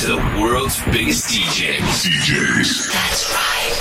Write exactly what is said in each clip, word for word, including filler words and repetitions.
the world's biggest D Js. D Js. That's right.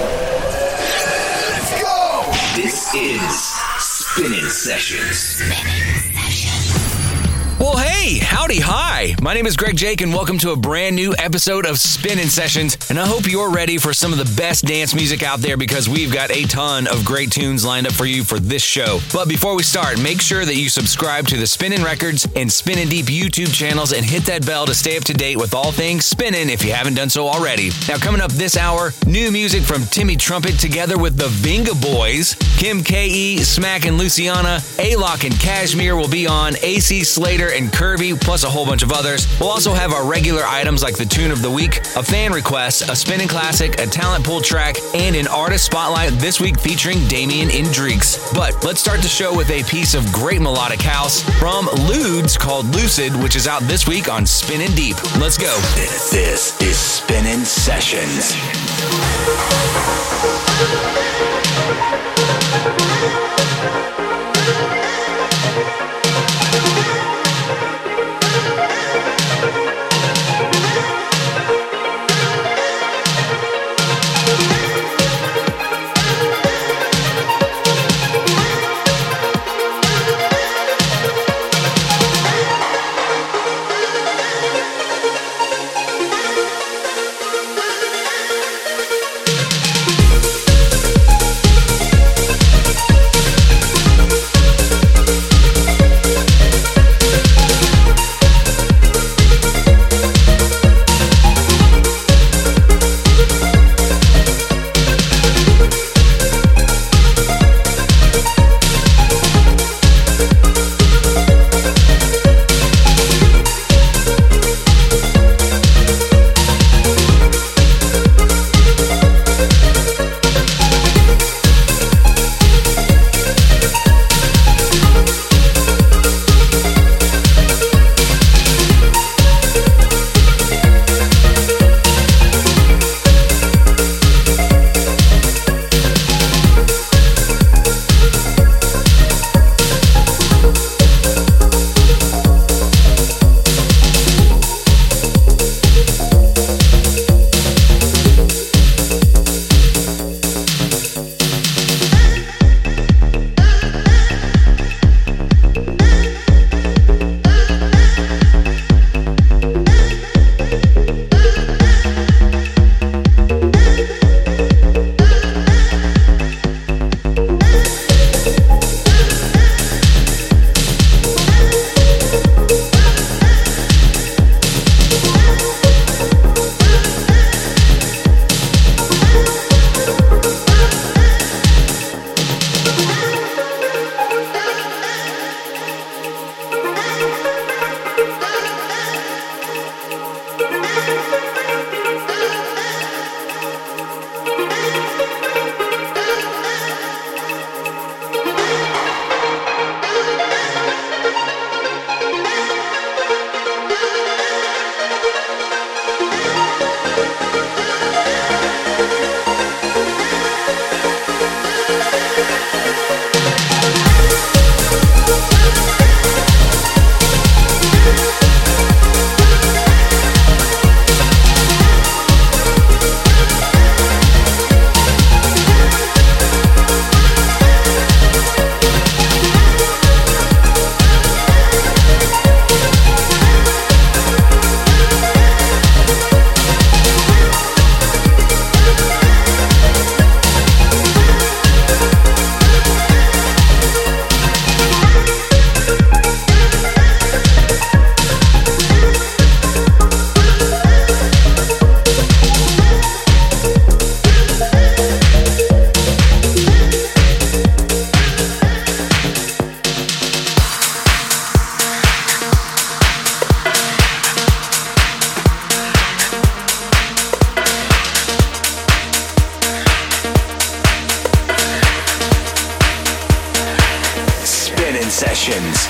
Let's go! This is Spinning Sessions. Spinning Sessions. Well, hey, howdy, hi. My name is Greg Jake, and welcome to a brand new episode of Spinning Sessions. And I hope you're ready for some of the best dance music out there because we've got a ton of great tunes lined up for you for this show. But before we start, make sure that you subscribe to the Spinning Records and Spinning Deep YouTube channels and hit that bell to stay up to date with all things spinning if you haven't done so already. Now, coming up this hour, new music from Timmy Trumpet together with the Vinga Boys. Kim K E, Smack and Luciana, A-Lock and Cashmere will be on, A C Slater and Kirby, plus a whole bunch of others. We'll also have our regular items like the tune of the week, a fan request, a spinning classic, a talent pool track, and an artist spotlight this week featuring Damien Indreeks. But let's start the show with a piece of great melodic house from Ludes called Lucid, which is out this week on Spinning Deep. Let's go. This, this is Spinning Sessions. Sessions.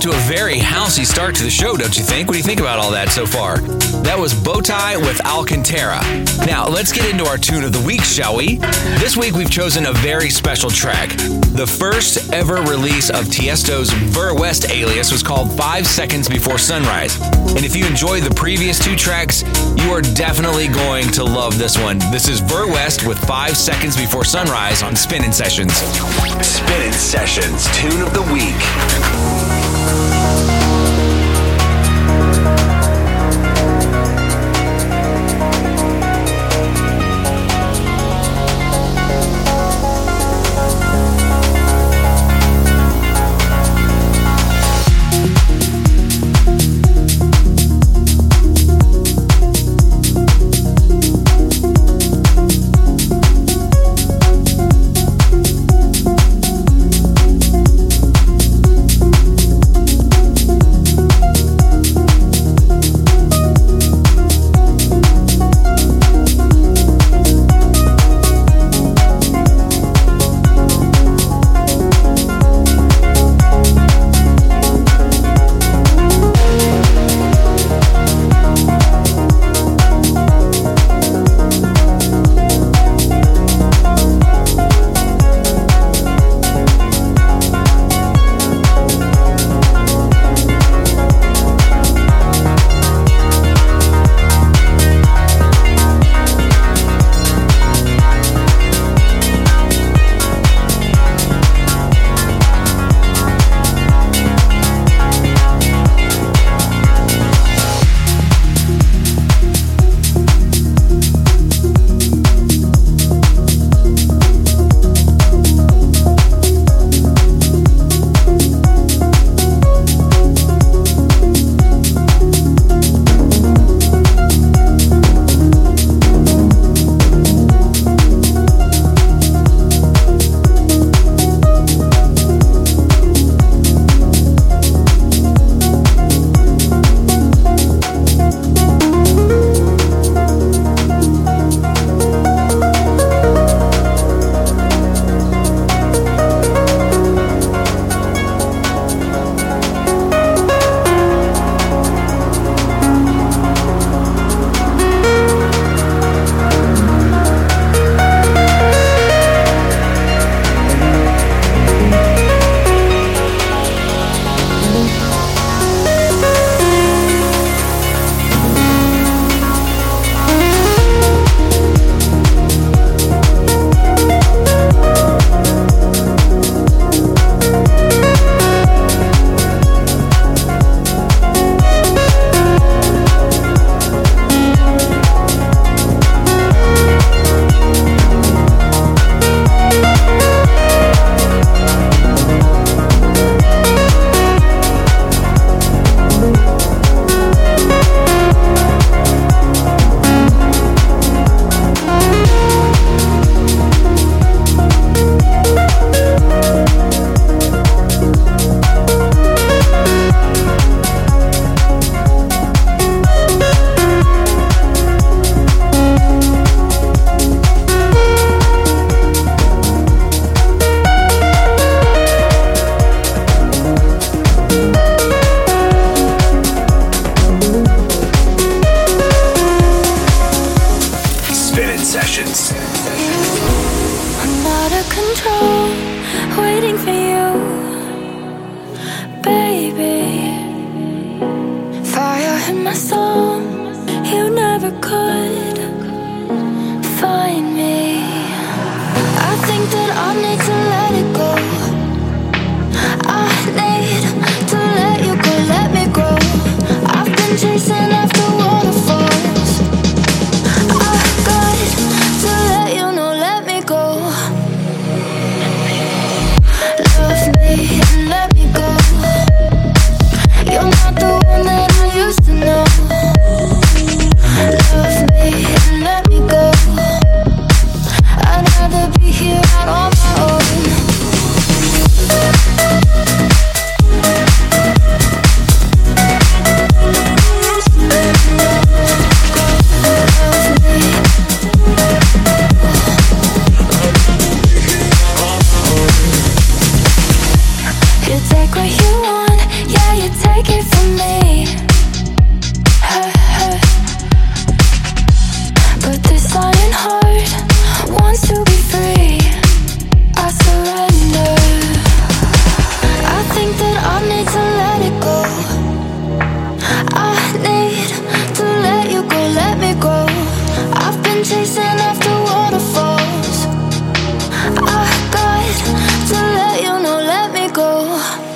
to a very housey start to the show, don't you think? What do you think about all that so far? That was Bowtie with Alcantara. Now, let's get into our tune of the week, shall we? This week, we've chosen a very special track. The first ever release of Tiesto's Ver West alias was called Five Seconds Before Sunrise. And if you enjoyed the previous two tracks, you are definitely going to love this one. This is Ver West with Five Seconds Before Sunrise on Spinnin' Sessions. Spinnin' Sessions, tune of the week. You're not the one that I used to know. Love me. take it from me. Hey, hey. But this iron heart wants to be free. I surrender. I think that I need to let it go. I need to let you go, let me go. I've been chasing after waterfalls. I got to let you know, let me go.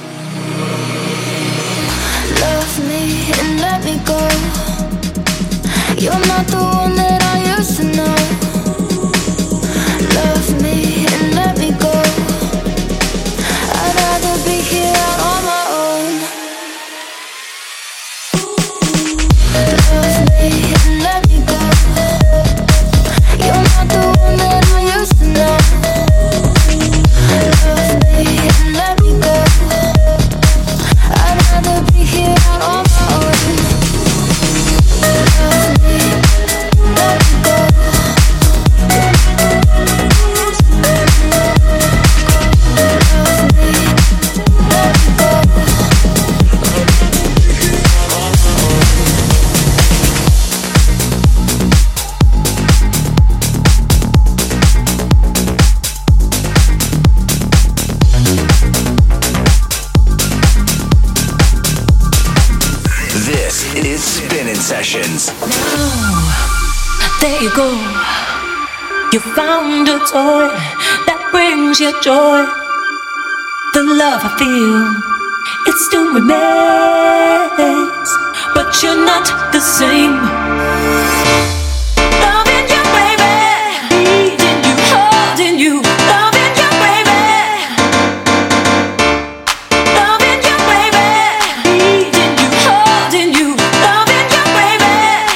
Love me and let me go. You're not the one that I used to know. Love me and let me go. I'd rather be here out on my own. Love me and let me go. You're not the one that I used to know. Love me and let me go. I'd rather be here out on my own. Love me, let me go. This is Spinning Sessions. Now, there you go. You found a toy that brings you joy. The love I feel, it still remains. But you're not the same. Loving you, baby. Needing you, holding you. Loving you, baby. Loving you, baby. Needing you, holding you. Loving you, baby.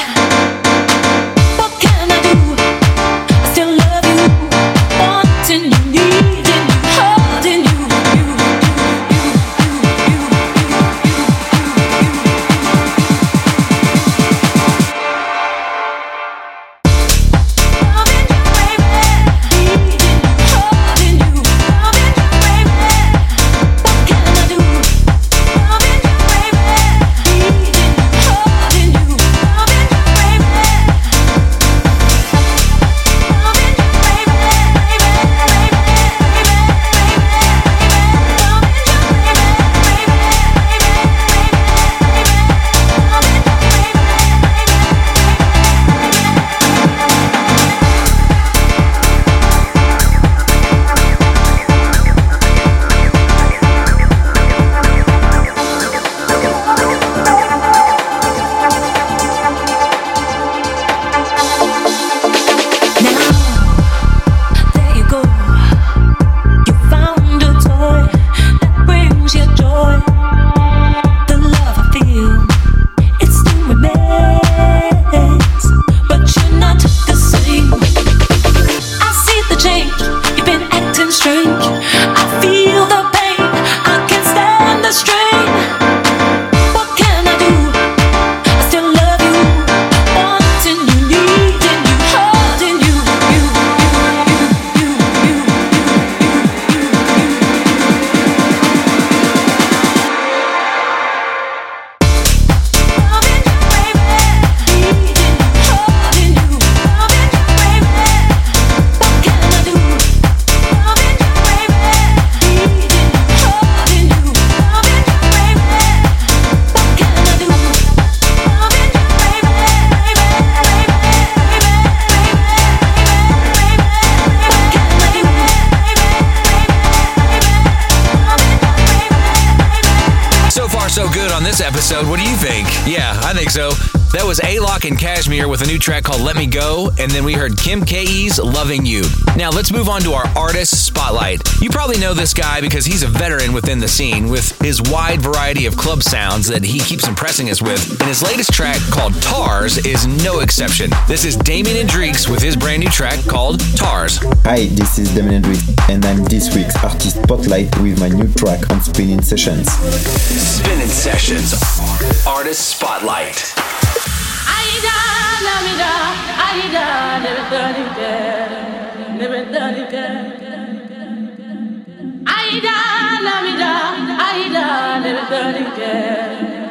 What can I do? I still love you. Wanting you, needing you, holding you. You, you, you, you, you, Loving you, baby. Needing you, holding you. Loving you, baby. What can I do? Loving you, baby. Needing you, holding you. Loving you, baby. Loving you, baby, baby, baby, baby, Loving you, baby, baby, baby, baby, Loving you, Now, there you go. You found a toy that brings you joy. The love I feel, it still remains. But you're not the same. I see the change. You've been acting strange. I feel the pain. I can't stand the strain. What can I do? I still love you. Wanting you, needing you, holding you. You, you, you, you, you, Loving you, baby. Needing you, holding you. Loving you, baby. What can I do? Loving you, baby. Needing you, holding you. Loving you, baby. What can I do? Loving you, baby, baby, baby, baby, What can I do? So far, so good on this episode. What do you think? Yeah, I think so. That was A-Lock and Cashmere with a new track called Let Me Go, and then we heard Kim K's Loving You. Now let's move on to our artist spotlight. You probably know this guy because he's a veteran within the scene with his wide variety of club sounds that he keeps impressing us with, and his latest track called Tars is no exception. This is Damien Hendrix with his brand new track called Tars. Hi, this is Damien Hendrix, and I'm this week's artist spotlight with my new track on Spinning Sessions. Spinning Sessions. Artist Spotlight. Aida, Namida, Aida, never done it again, never done it again. Aida, Namida, Aida, never done it again.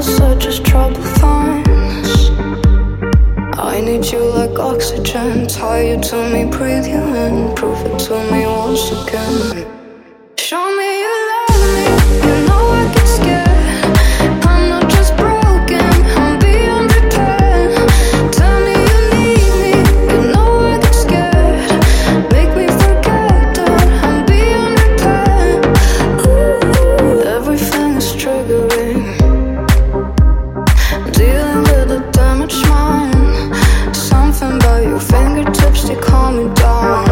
such as trouble finds. I need you like oxygen. Tie you to me, breathe you in. Prove it to me once again. Show me you love me. You know I get scared. I'm not just broken, I'm beyond repair. Tell me you need me. You know I get scared. Make me forget that I'm beyond repair. Ooh, everything is triggering. Dealing with the damaged mind. Something about your fingertips, they calm me down.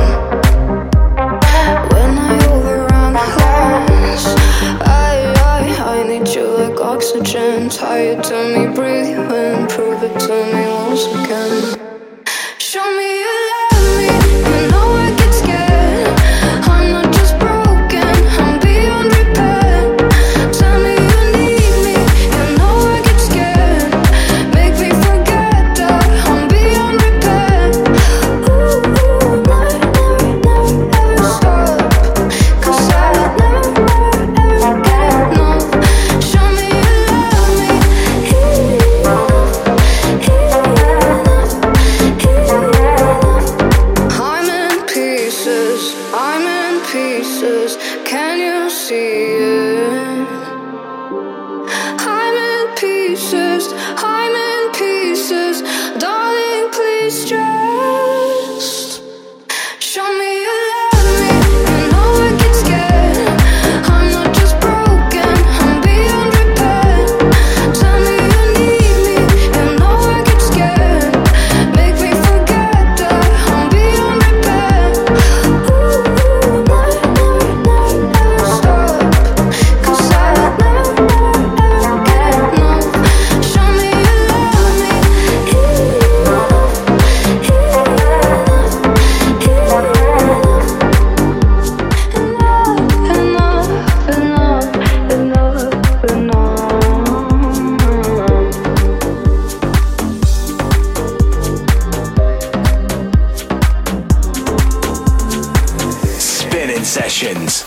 When I overanalyze, I, I, I need you like oxygen. Tie you to me, breathe you in. Prove it to me once again. Show me you love me. You know I get scared. I'm not just broken, I'm beyond repair. Tell me you need me. You know I get scared. Make me forget that I'm beyond repair. Ooh, ooh, never, never, never ever stop. 'Cause I would never, never ever get enough. Show me you love me. I'm in pieces, I'm in pieces. Can you see it? I'm in pieces, I'm in pieces. Darling, please just show me you love me. You know I get scared. I'm not just broken, I'm beyond repair. Tell me you need me. You know I get scared. Make me forget that I'm beyond repair. Ooh, never, never, never ever stop. 'Cause I would never, never ever get enough. Show me you love me. Enough, enough, enough, enough, enough. Spinning Sessions.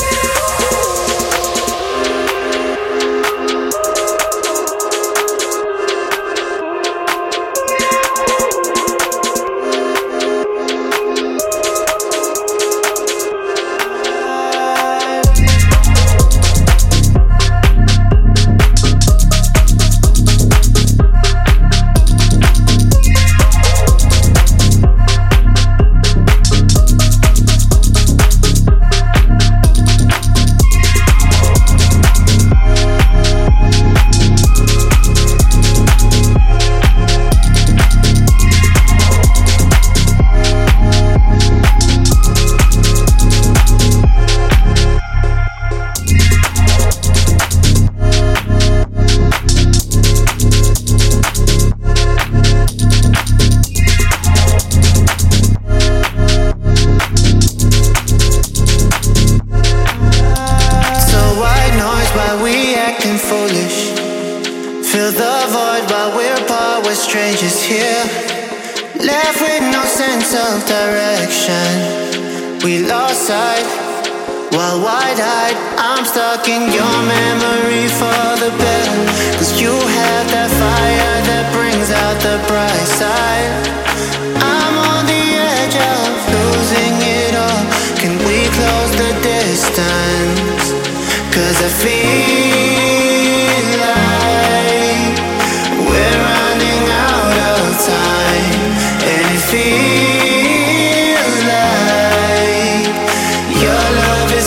So white noise while we acting foolish. Fill the void while we're apart, we're strangers here. Left with no sense of direction. We lost sight while wide-eyed. I'm stuck in your memory for the better. 'Cause you have that fire that brings out the bright side. I'm on the edge of losing it all. Can we close the distance? 'Cause I feel like we're running out of time. And it feels like your love is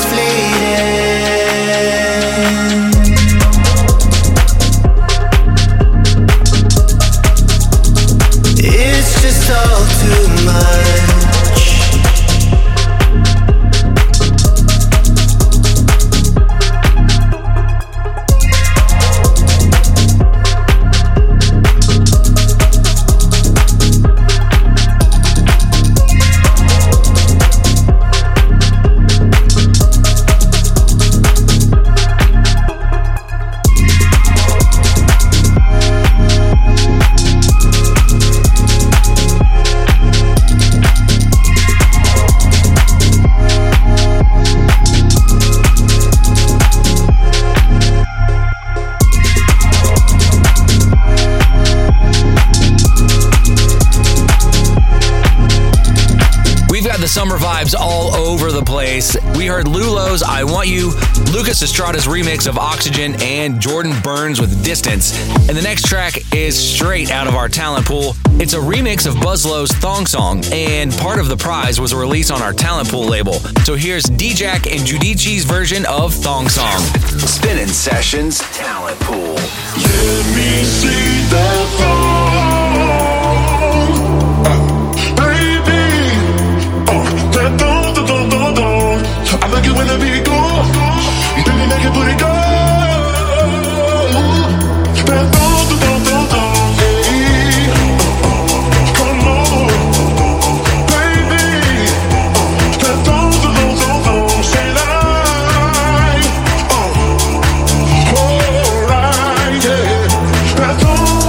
fleeting. It's just all too much. summer vibes all over the place. We heard Lulo's I Want You, Lucas Estrada's remix of Oxygen, and Jordan Burns with Distance. And the next track is straight out of our talent pool. It's a remix of Buzzlow's Thong Song, and part of the prize was a release on our talent pool label. So here's D-Jack and Giudice's version of Thong Song. Spinning Sessions Talent Pool. Let me see that thong, baby. Oh, that thong, thong, thong, thong, thong. I like it when the beat go, baby, make it put it go. That thong, thong, thong, thong, thong, hey. Come on, baby. That thong, thong, thong, thong, thong. Say that. Oh, alright, yeah. That thong.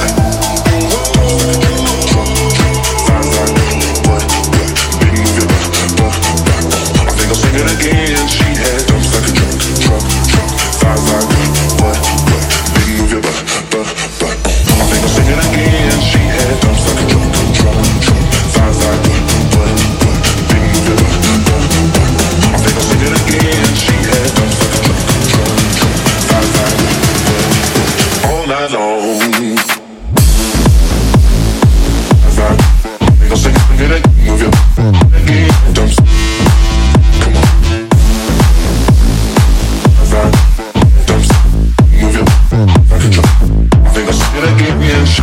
I think I'll sing it again. She had dumps like a truck, truck, truck. Five like what, what? Big move your butt, butt, butt. I think I'll sing it again. She had dumps like a truck, truck, truck. Five like what, what? Big move your butt, butt, butt. I think I'll sing it again. She had dumps like a truck, truck, truck. Five like what, what? All night long. Five like. I think I'll sing it again. Move your butt again. Dumps. Come on. Five like. Dumps. Move your butt like a truck. I think I'll sing it again. Oh.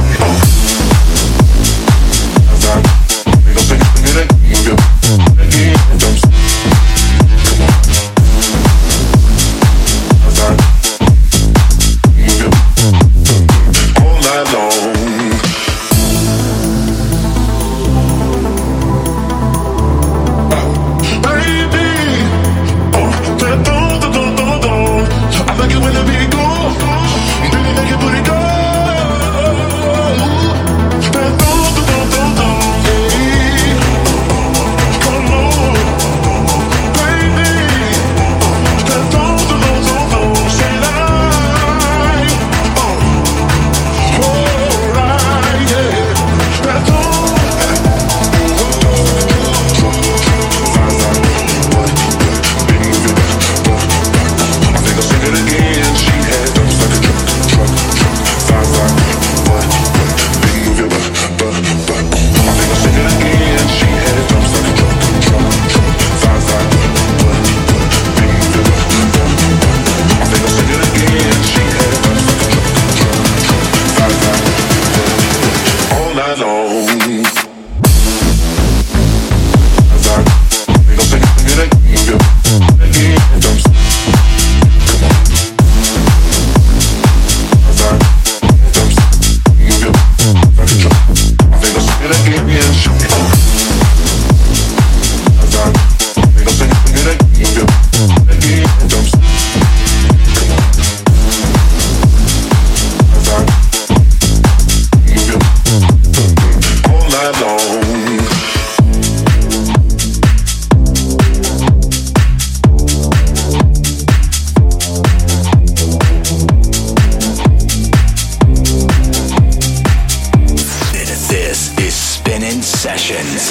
Five like. I think I'll sing it again. Move your butt again. Dumps. Come on. Five like. Move your butt all night long. Baby, oh, that thong, thong, thong, thong, thong. I like it when the beat go, baby, make it put it go. That thong, thong, thong, thong, thong, hey. Come on, baby. That thong, thong, thong, thong, thong. Say that. Oh, alright, yeah. That thong. I think I'll sing it again. She had dumps like a truck, truck, truck. Five like what, what? Big move your butt, butt, butt. I think I'll sing it again. She had dumps like a truck, truck, truck. Five like what, what? Big move your butt, butt, butt. I think I'll sing it again. She had dumps like a truck, truck, truck. Five like what, what? All night long. Five like. I think I'll sing it again. Move your butt again. Dumps. Come on. Five like. Dumps. Move your butt like a truck. I think I'll sing it again. Oh. Five like. I think I'll sing it again. Move your butt again. Dumps. Come on. Five like. Move your butt all night long. This is Spinning Sessions.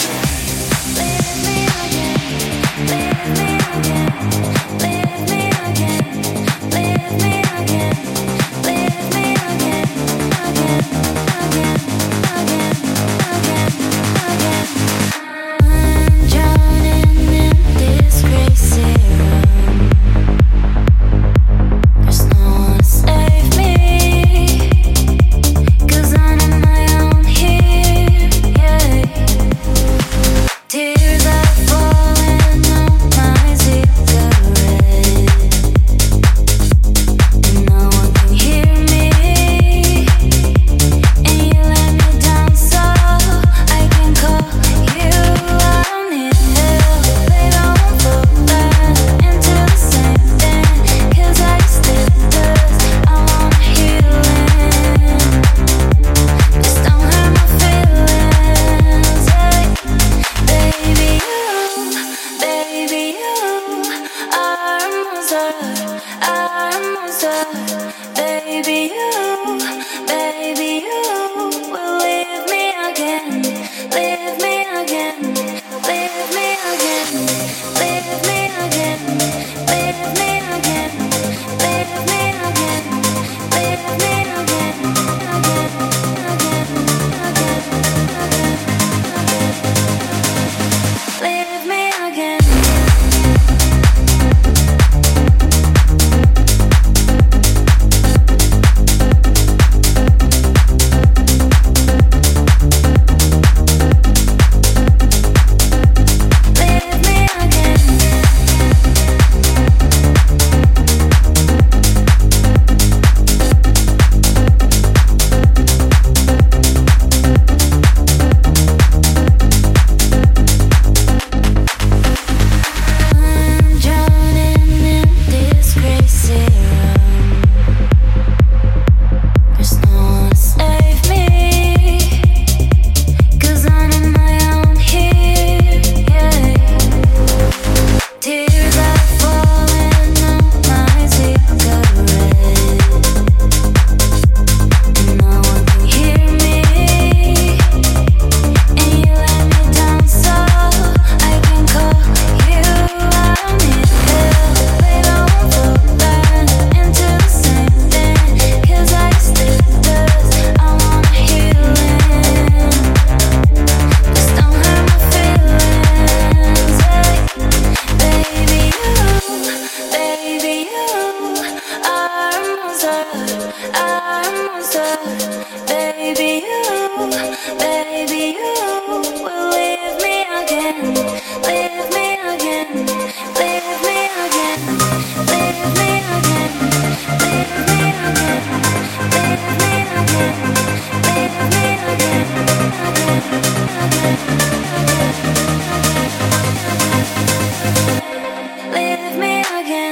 Tears are falling Leave me I'm a monster. Baby, you, baby, you will leave me again, leave me again, leave me again, leave me again, leave me again, leave me again, leave me again, leave me again.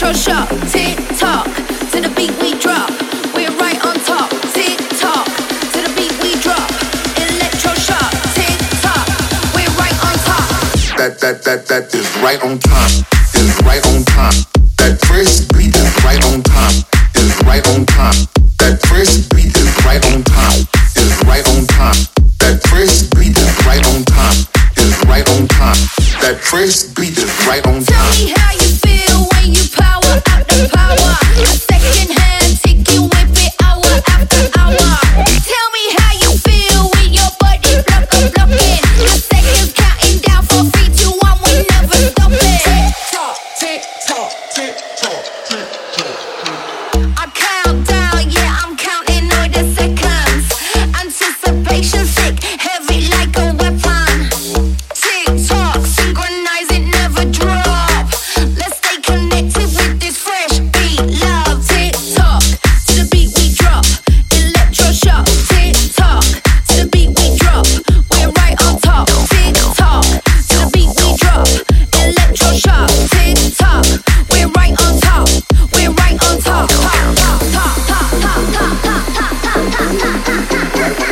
electroshock, tick tock, to the beat we drop. We're right on top, tick tock, to the beat we drop. Electroshock, tick tock, we're right on top. That that that that is right on time. Is right on time. That first beat is right on time. Is right on time. That first beat is right on time. Is right on time. That first beat is right on time. Is right on time. That first beat is right on time. Tell me how you feel when you power out the power. A second hand tick, you whip it hour after hour. Tell me how you feel with your body block up blocking. A second's counting down for three, two, one, we never stop it. Tick tock, tick tock, tick tock, tick tock. I count down, yeah, I'm counting all the seconds. Anticipation thick, heavy like a weapon. Tick tock, synchronize it, never drop. Let's stay connected with this fresh beat, love. Tick tock, to the beat we drop. Electroshock, tick tock, to the beat we drop. We're right on top. Tick tock, to the beat we drop. Electroshock, tick tock, we're right on top. We're right on top. Top, top, top, top, top, top, top, top, top, top, top, top.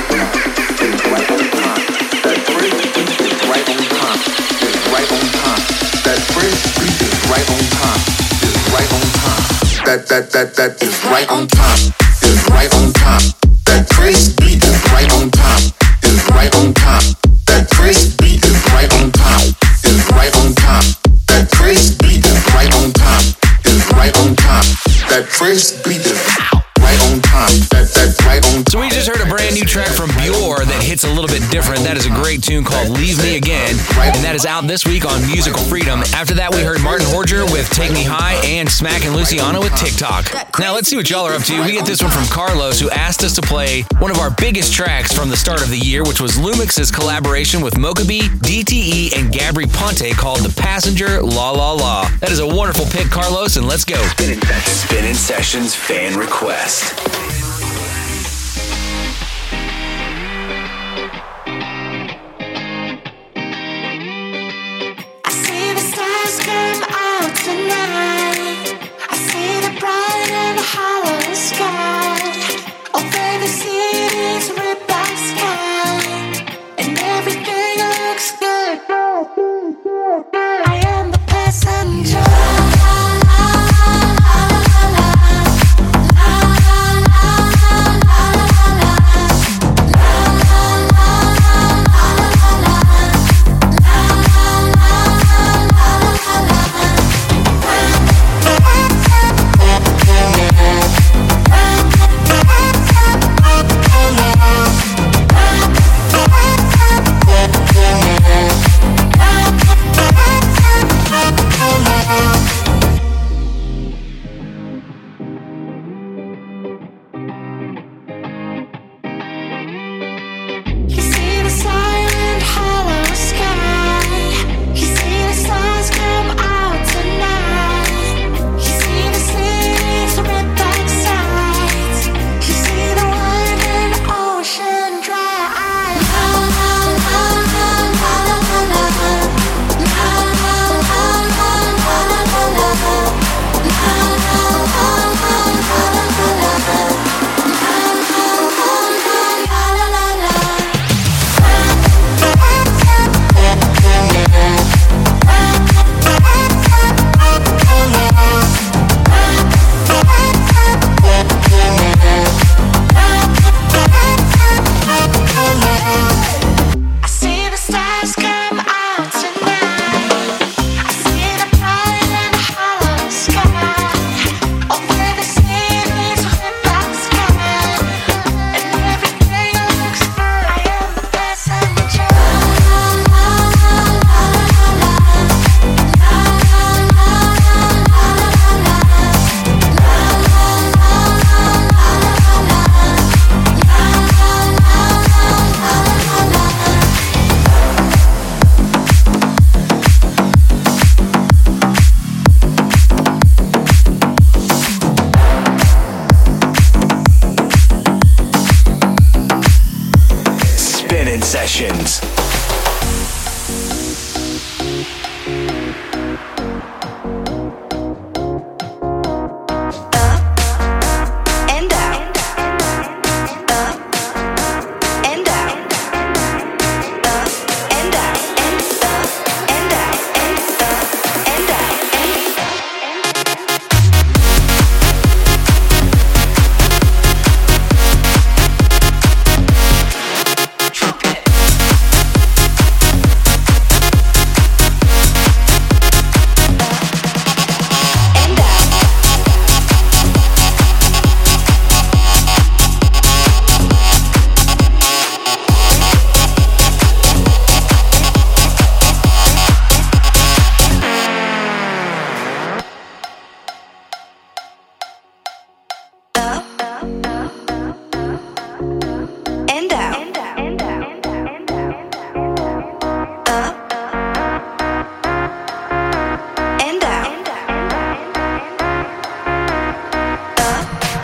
That that that that is right on time. Is right on time. That first beat is right on time. Is right on time. That first beat is right on time. Is right on time. That first beat is right on time. Is right on time. That first beat is right on time. That that's right on time. So we just heard a brand new track from Bjor that hits a little bit different. That is a great tune called Leave Me Again, and that is out this week on Musical Freedom. After that, we heard Martin Horger with Take Me High and Smack and Luciano with TikTok. Now let's see what y'all are up to. We get this one from Carlos, who asked us to play one of our biggest tracks from the start of the year, which was Lumix's collaboration with Mokabi, D T E, and Gabri Ponte called The Passenger La La La. That is a wonderful pick, Carlos, and let's go. Spinning, Spinning Sessions fan request. Sessions.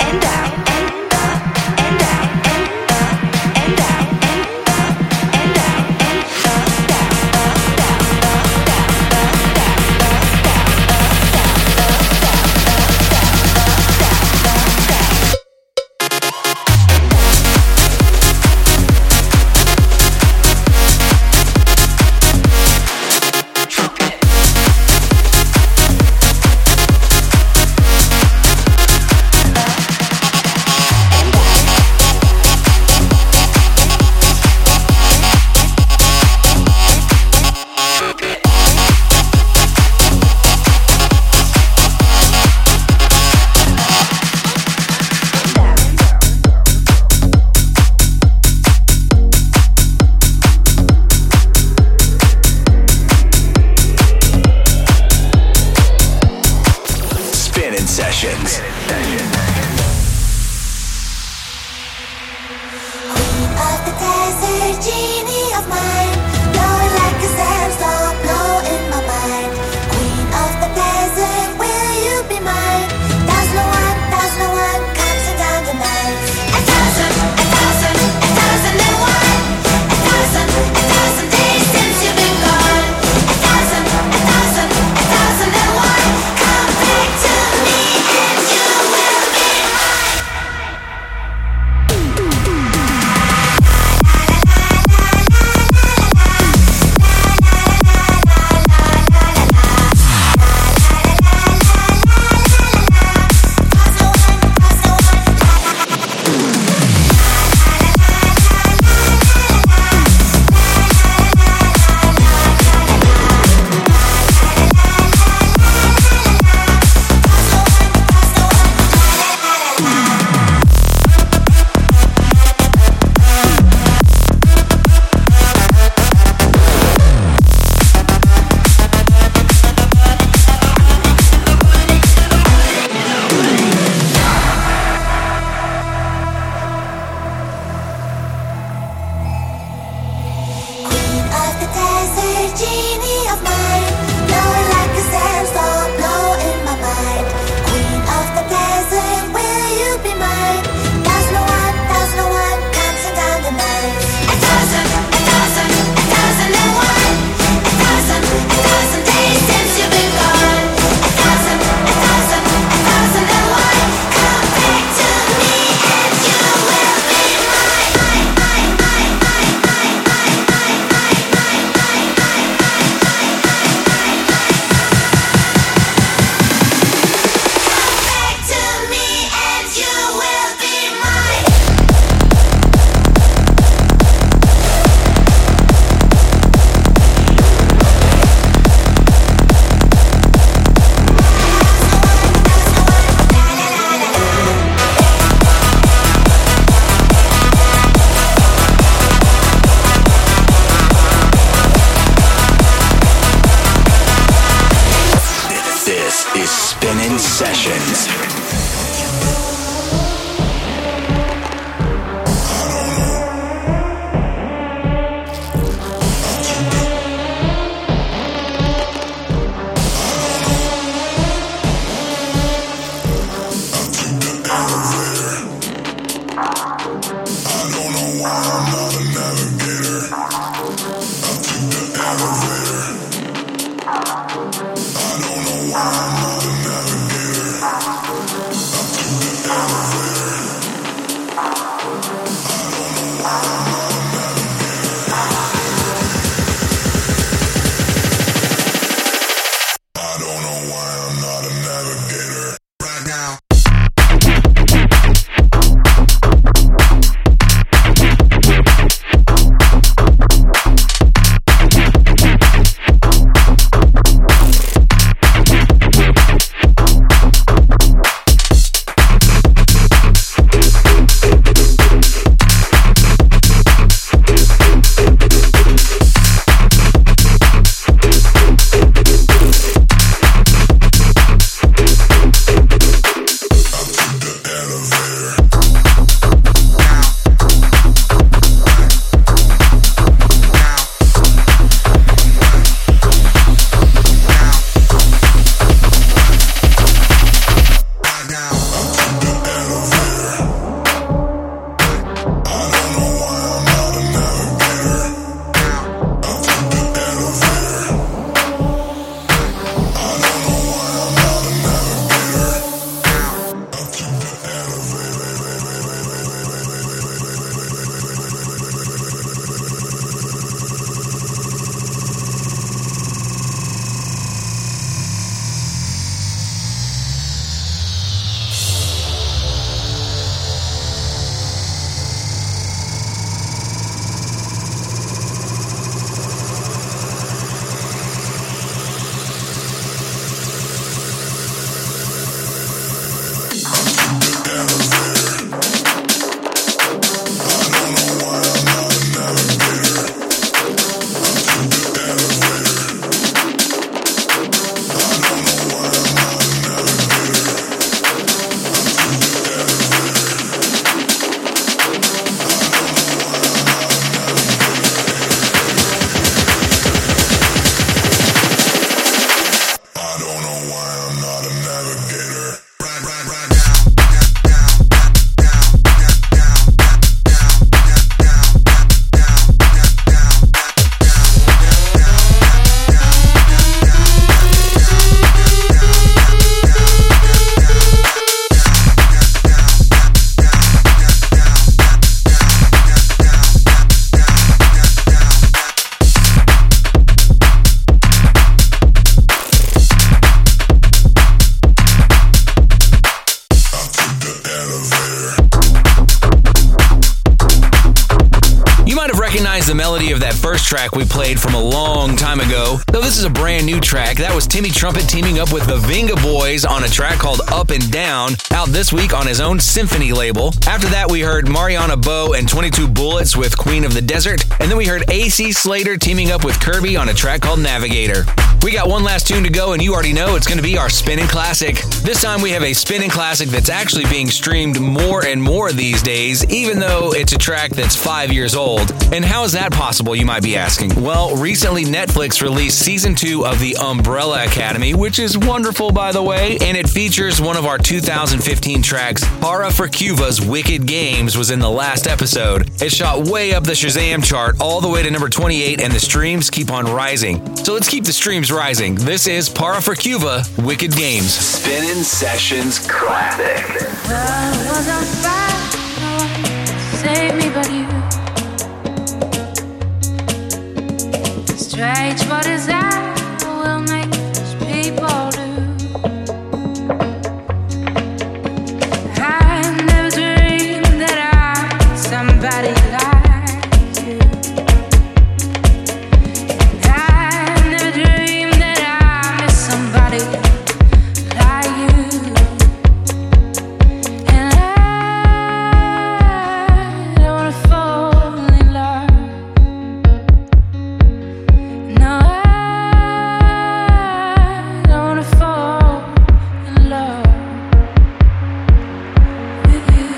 I don't know why I'm not a navigator. last track we played from a long time ago. Though this is a brand new track, that was Timmy Trumpet teaming up with the Venga Boys on a track called Up and Down, out this week on his own Symphony label. After that, we heard Mariana Bo and twenty-two Bullets with Queen of the Desert, and then we heard A C Slater teaming up with Kirby on a track called Navigator. We got one last tune to go, and you already know it's going to be our Spinnin' Classic. This time we have a Spinnin' Classic that's actually being streamed more and more these days, even though it's a track that's five years old. And how is that possible, you might be asking? Well, recently Netflix released season two of The Umbrella Academy, which is wonderful, by the way, and it features one of our two thousand fifteen tracks. Para Forcuva's Wicked Games was in the last episode. It shot way up the Shazam chart, all the way to number twenty-eight, and the streams keep on rising. So let's keep the streams rising. This is Para Forcuva, Wicked Games. Spinnin' Sessions Classic. Well, I was on fire, no one could save me but you. Strange what is that will make most people do. I never dreamed that I'm somebody like you. I never dreamed that I miss somebody like you. And I don't wanna fall in love. No, I don't wanna fall in love with you.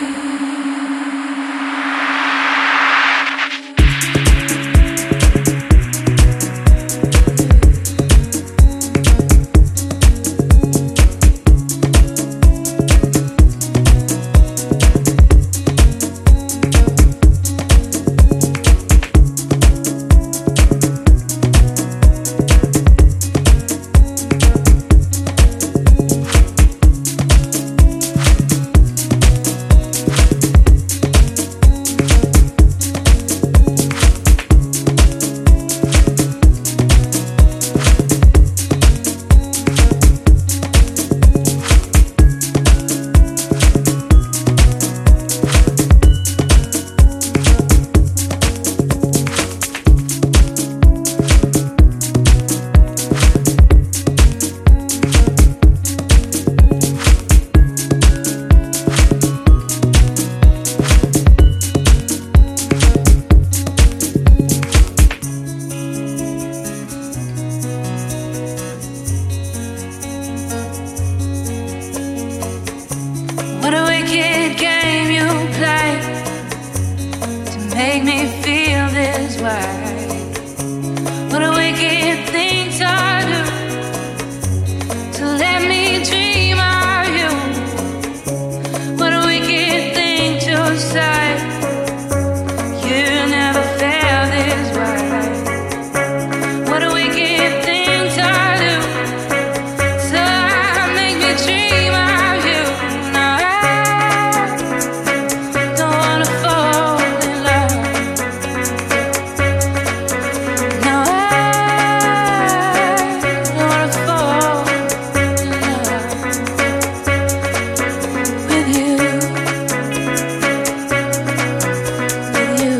What a wicked game you play to make me feel this way. What a wicked thing to do to let me dream of you. What a wicked thing to say. You never felt this way. What a wicked thing to do to make me dream of you. No, I don't wanna fall in love. No, I don't wanna fall in love with you. With you.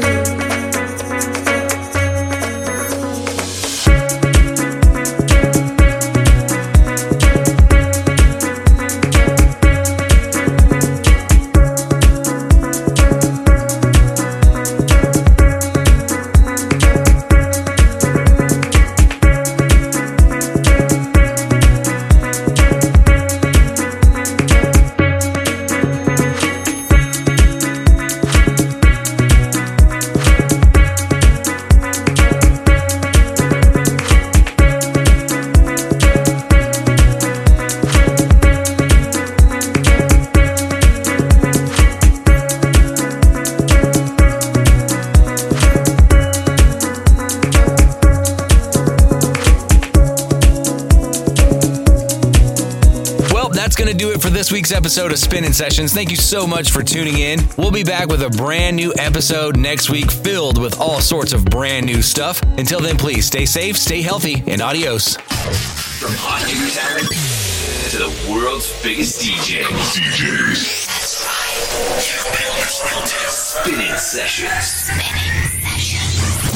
Well, that's going to do it for this week's episode of Spinnin' Sessions. Thank you so much for tuning in. We'll be back with a brand new episode next week filled with all sorts of brand new stuff. Until then, please stay safe, stay healthy, and adios. From hot new talent to the world's biggest D Js. D Js. That's right. Spinnin' Sessions. Spinnin' Sessions.